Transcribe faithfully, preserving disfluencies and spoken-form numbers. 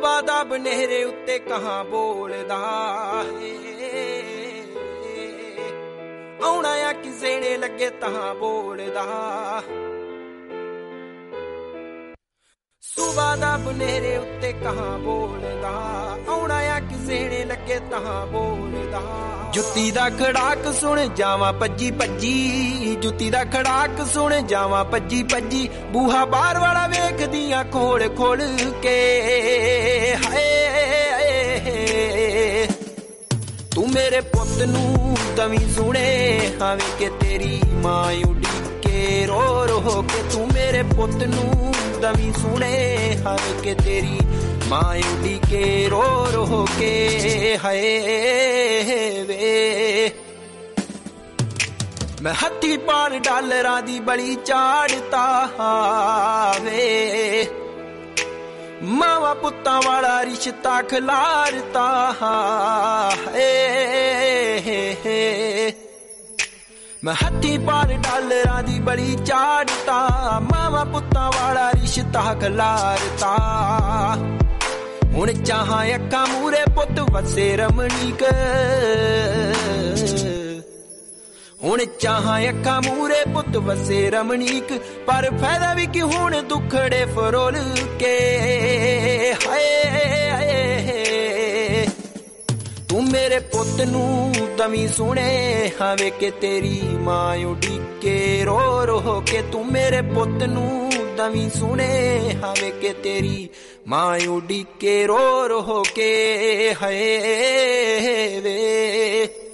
ਸੁਬਾ ਦਾ ਬਨੇਰੇ ਉੱਤੇ ਕਹਾਂ ਬੋਲਦਾ ਆਉਣਾ ਆ ਕਿਸੇ ਨੇ ਲੱਗੇ ਤਾਂ ਬੋਲਦਾ ਸੁਬਾ ਦਾ ਬਨੇਰੇ ਉੱਤੇ ਕਹਾਂ ਬੋਲਦਾ ਆਉਣਾ ਆ ਕਿਸੇ ਨੇ ਲੱਗੇ ਤਾਂ ਬੋਲਦਾ ਜੁੱਤੀ ਦਾ ਖੜਾਕ ਸੁਣ ਜਾਵਾਂ ਭੱਜੀ ਭੱਜੀ ਜੁੱਤੀ ਦਾ ਖੜਾਕ ਸੁਣ ਜਾਵਾਂ ਭੱਜੀ ਭੱਜੀ ਬੂਹਾ ਬਾਹਰ ਵਾਲਾ ਵੇਖਦੀਆਂ ਖੋਲ ਖੋਲ ਕੇ ਹਾਏ ਤੂੰ ਮੇਰੇ ਪੁੱਤ ਨੂੰ ਤਵੀਂ ਸੁਣੇ ਹਾਵੇਂ ਕਿ ਤੇਰੀ ਮਾਂ ਉਡੀਕੇ ਰੋ ਰੋ ਕੇ ਤੂੰ ਮੇਰੇ ਪੁੱਤ ਨੂੰ ਤਵੀਂ ਸੁਣੇ ਹਾਵੇਂ ਕਿ ਤੇਰੀ ਮਾਂ ਉਡੀਕੇ ਰੋ ਰੋ ਕੇ ਹਾਏ ਵੇ ਮੈਂ ਹੱਥੀ ਪਾਲ ਡਾਲਰਾਂ ਦੀ ਬਲੀ ਚਾੜਤਾ ਵੇ ਮਾਵਾ ਪੁੱਤਾਂ ਵਾਲਾ ਰਿਸ਼ਤਾ ਖਿਲਾਰਤਾ ਏ ਮੈਂ ਹੱਥੀ ਪਾਲ ਡਾਲਰਾਂ ਦੀ ਬਲੀ ਚਾੜਤਾ ਮਾਵਾ ਪੁੱਤਾਂ ਵਾਲਾ ਰਿਸ਼ਤਾ ਖਿਲਾਰਤਾ ਹੁਣ ਚਾਹਾਂ ਅੱਖਾਂ ਮੂਰੇ ਪੁੱਤ ਵਸੇ ਰਮਣੀਕ ਹੁਣ ਚਾਹਾਂ ਅੱਖਾਂ ਮੂਰੇ ਪੁੱਤ ਵਸੇ ਰਮਣੀਕ ਪਰ ਫਾਇਦਾ ਵੀ ਕਿ ਹੁਣ ਦੁੱਖੜੇ ਫਰੋਲ ਕੇ ਹਾਏ ਤੂੰ ਮੇਰੇ ਪੁੱਤ ਨੂੰ ਤਵੀਂ ਸੁਣੇ ਹਾਵੇਂ ਕਿ ਤੇਰੀ ਮਾਂ ਉਡੀਕੇ ਰੋ ਰੋ ਕੇ ਤੂੰ ਮੇਰੇ ਪੁੱਤ ਨੂੰ ਤਵੀਂ ਸੁਣੇ ਹਾਵੇਂ ਕਿ ਤੇਰੀ ਮਾਂ ਉਡੀਕੇ ਰੋ ਰੋ ਕੇ ਹਾਏ ਵੇ